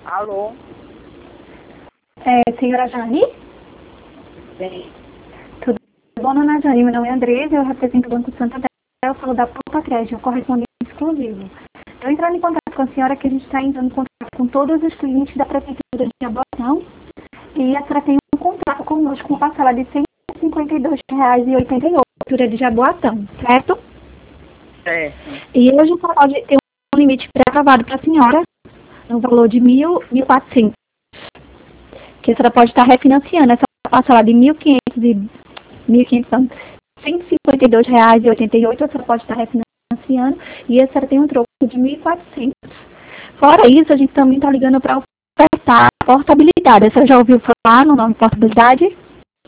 Alô? Senhora Jane? Sim. Tudo bom, dona Jane? Meu nome é Andresa, eu represento o Banco Santander, eu falo da Poupa Crédito, correspondente exclusivo. Eu entrando em contato com a senhora que a gente está entrando em contato com todos os clientes da Prefeitura de Jaboatão e a senhora tem um contrato conosco com uma parcela de R$ 152,88 de Jaboatão, certo? Certo. E hoje só pode ter um limite pré-aprovado para a senhora no valor de 1.400, que a senhora pode estar refinanciando essa parcela de R$ 152,88, a senhora pode estar refinanciando e a senhora tem um troco de 1.400. Fora isso, a gente também está ligando para ofertar portabilidade. A senhora já ouviu falar no nome portabilidade?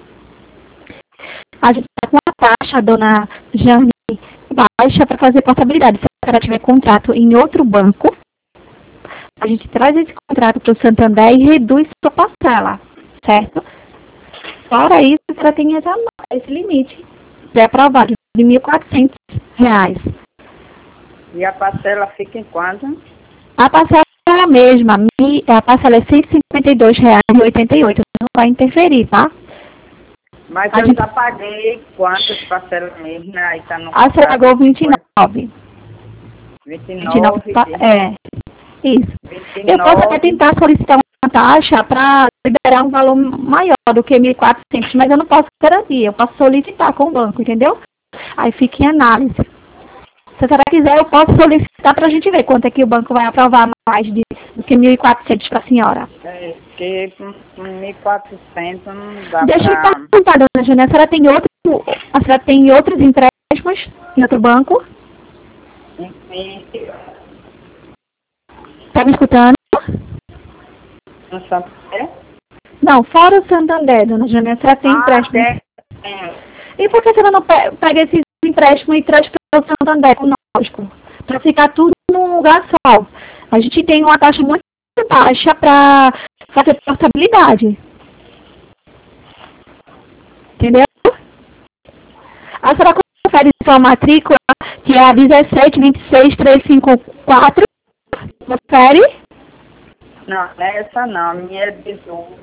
A gente está com a taxa, dona Jane, baixa para fazer portabilidade. Se a senhora tiver contrato em outro banco, a gente traz esse contrato para o Santander e reduz sua parcela, certo? Fora isso, a senhora tem esse limite pré-aprovado de R$ 1.400. E a parcela fica em quanto? A parcela é a mesma, a parcela é R$ 152,88, não vai interferir, tá? Mas eu já paguei quantas parcelas mesmo, né? Aí tá no a senhora pagou 29. 29. Isso. 29. Eu posso até tentar solicitar uma taxa para liberar um valor maior do que 1.400, mas eu não posso garantir, eu posso solicitar com o banco, entendeu? Aí fica em análise. Se a senhora quiser, eu posso solicitar para a gente ver quanto é que o banco vai aprovar mais do que 1.400 para a senhora. Porque 1.400 não dá Deixa eu pra... perguntar, dona Júnia, a senhora tem outros empréstimos em outro banco? Está me escutando? No Santander? Não, fora o Santander, dona Júnia, a senhora tem empréstimo. E por que a senhora não pega esses empréstimos e traz para o Santander conosco? Para ficar tudo num lugar só. A gente tem uma taxa muito baixa para fazer portabilidade. Entendeu? A senhora confere sua matrícula, que é a 1726354. Confere? Não, essa não. A minha é 18.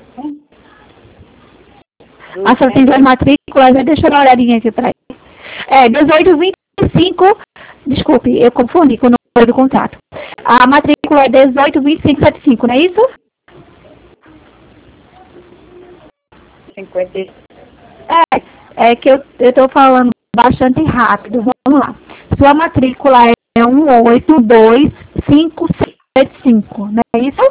A senhora tem duas matrículas, deixa eu dar uma olhadinha aqui para ele. 1825, desculpe, eu confundi com o número do contrato. A matrícula é 182575, não é isso? 50. É que eu estou falando bastante rápido, vamos lá. Sua matrícula é 182575, não é isso?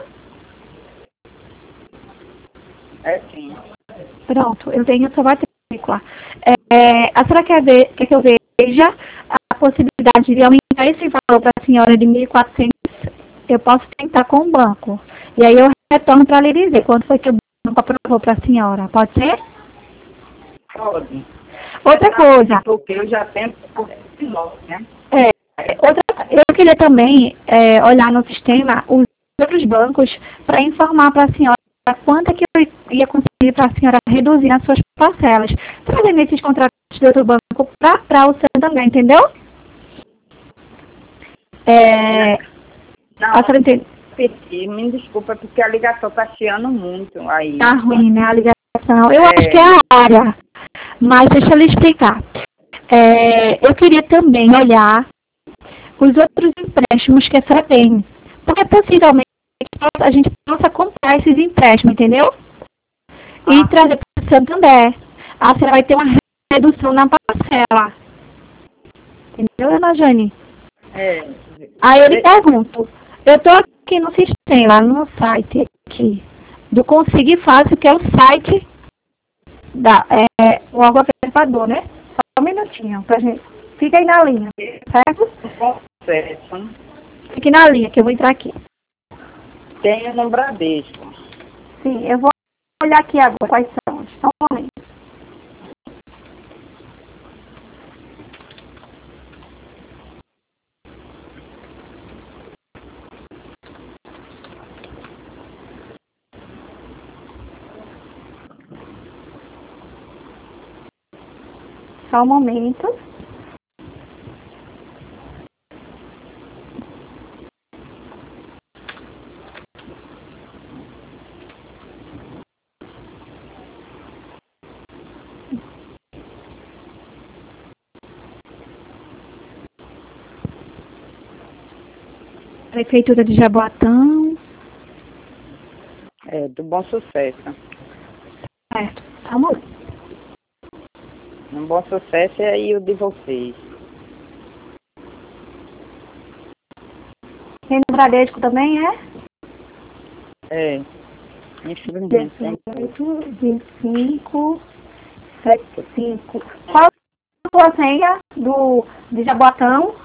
É sim. Pronto, eu tenho a sua matrícula. A senhora quer que eu veja a possibilidade de aumentar esse valor para a senhora de 1.400? Eu posso tentar com o banco. E aí eu retorno para lhe dizer quanto foi que o banco aprovou para a senhora. Pode ser? Pode. Outra coisa. Porque eu já tenho né? Eu queria também olhar no sistema os outros bancos para informar para a senhora quanto é que eu ia conseguir para a senhora reduzir as suas parcelas, trazendo esses contratos de outro banco para o Santander, entendeu? Não, a senhora entende? me desculpa, porque a ligação está chiando muito aí. Tá ruim, né, a ligação. Eu acho que é a área, mas deixa eu lhe explicar. Eu queria também olhar os outros empréstimos que a senhora tem, porque possivelmente a gente possa comprar esses empréstimos, entendeu? E trazer para o Santander. A senhora vai ter uma redução na parcela. Entendeu, dona Jane? Aí eu lhe pergunto, eu estou aqui no sistema, no site aqui, do Conseguir Fácil, que é o site o órgão apertador, né? Só um minutinho, pra gente. Fica aí na linha, certo? Certo. Fique na linha, que eu vou entrar aqui. Tenho no Bradesco. Sim, eu vou olhar aqui agora quais são. Só um momento. Só um momento. Prefeitura de Jaboatão. É, do Bom Sucesso. Certo. Vamos lá. Um Bom Sucesso é aí o de vocês. Tem no Bradesco também, é? É. Infelizmente, tem 18, 25, 75. Qual a sua senha de Jaboatão?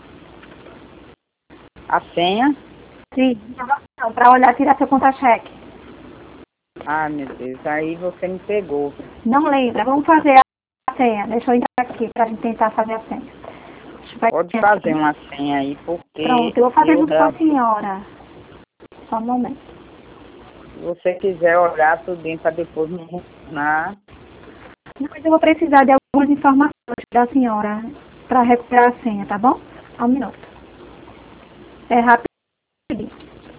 a senha. Sim, Jaboatão, para olhar, tirar seu contra-cheque. Ah, meu Deus, aí você me pegou. Não lembra, vamos fazer a senha. Deixa eu entrar aqui para a gente tentar fazer a senha. Pode fazer uma senha aí, porque Pronto, eu vou fazer junto com a senhora. Só um momento. se você quiser olhar tudo bem para depois me retornar. Mas eu vou precisar de algumas informações da senhora para recuperar a senha, tá bom? Só um minuto. É rapidinho.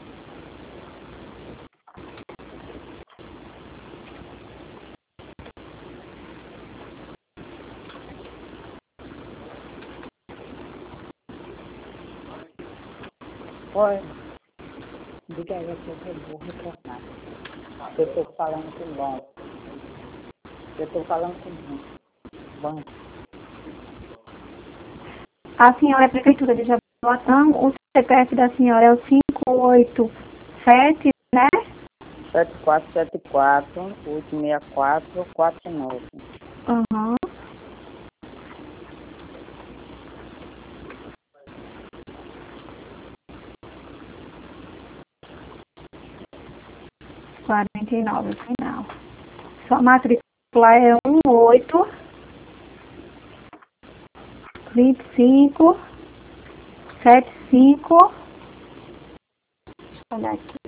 Oi. Diga aí que eu vou retornar. Eu estou falando com o banco. Eu estou falando com o banco. A senhora é prefeitura de Jaboatão, o CPF da senhora é o 587, né? 7474-864-49. Aham. Quarenta e nove, final. Sua matrícula é 18 25 75. Deixa eu olhar aqui.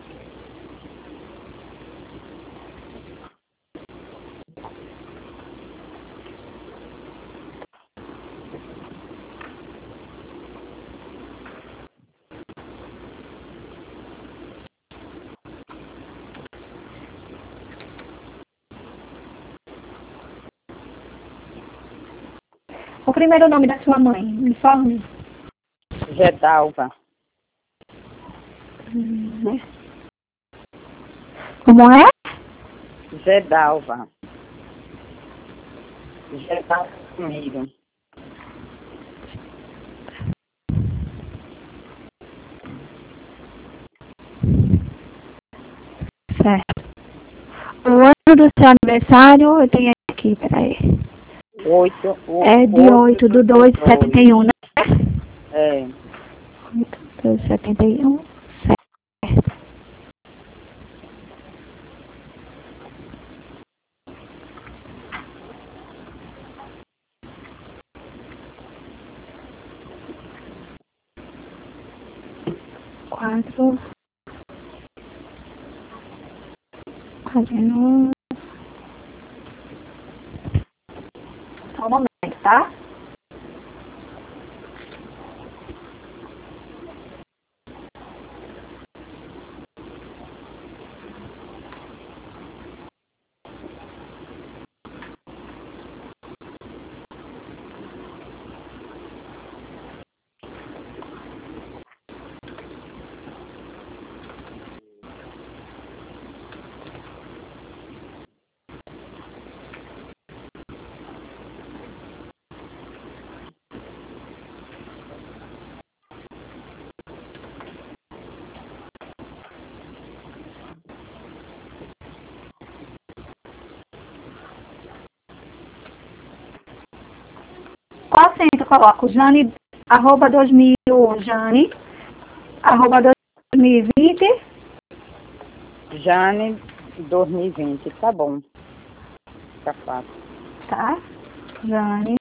O primeiro nome da sua mãe, me informe. Gedalva. Como é? Gedalva. Gedalva comigo. Certo. O ano do seu aniversário, eu tenho aqui, peraí. 8. É de 8 do 2 de 71, né? É. 8 de 71, certo. Quatro. Fazendo. Só um momento, tá? Qual acento eu coloco? Jane, arroba 2000, Jane, arroba 2020. Jane 2020, tá bom. Tá fácil. Tá? Jane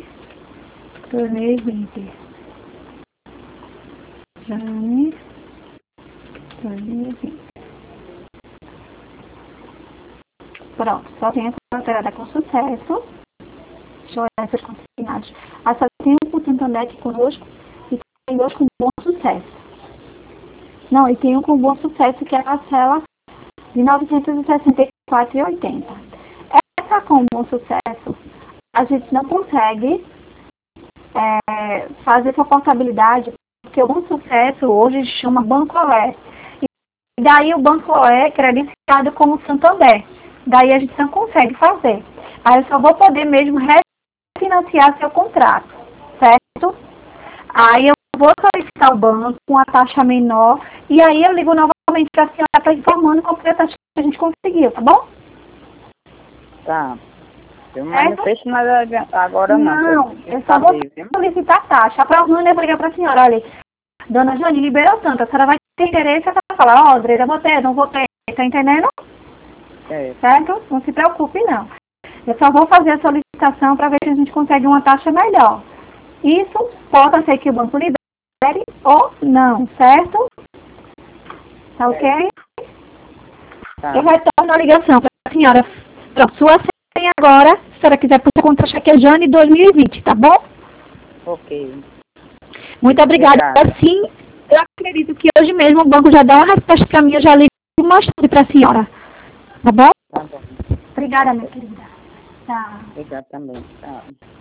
2020. Jane 2020. Pronto, só tenho essa alterada com sucesso. Deixa eu olhar essas consignadas. A só tem um por Santander aqui conosco e tem dois com bom sucesso. Não, e tem um com bom sucesso que é a parcela de R$ 964,80. Essa com bom sucesso, a gente não consegue fazer essa portabilidade, porque porque o Bom Sucesso hoje chama Bancolé. E daí o Bancolé é credenciado como Santander. Daí a gente não consegue fazer. Aí eu só vou poder mesmo refinanciar seu contrato, certo? Aí eu vou solicitar o banco com a taxa menor e aí eu ligo novamente para a senhora para informando qual foi a taxa que a gente conseguiu, tá bom? Tá. Eu não manifesto nada agora não. Não, eu só vou solicitar a taxa. Para o eu vou ligar para a senhora, olha, dona Jane, liberou tanto, a senhora vai ter interesse, a senhora vai falar, ó, André, eu vou ter, não vou ter, tá entendendo? Certo? Não se preocupe, não. Eu só vou fazer a solicitação para ver se a gente consegue uma taxa melhor. Isso pode ser que o banco libere ou não, certo? Tá ok? Tá. Eu retorno a ligação para a senhora. Pronto, sua senha agora, se a senhora quiser puxar contra a Chequejane 2020, tá bom? Ok. Muito obrigada. Assim, eu acredito que hoje mesmo o banco já dá uma resposta para mim, eu já ligo mais tarde para a senhora. Tá bom? Tá bom. Obrigada, minha querida. Tchau. Obrigado também. Tchau.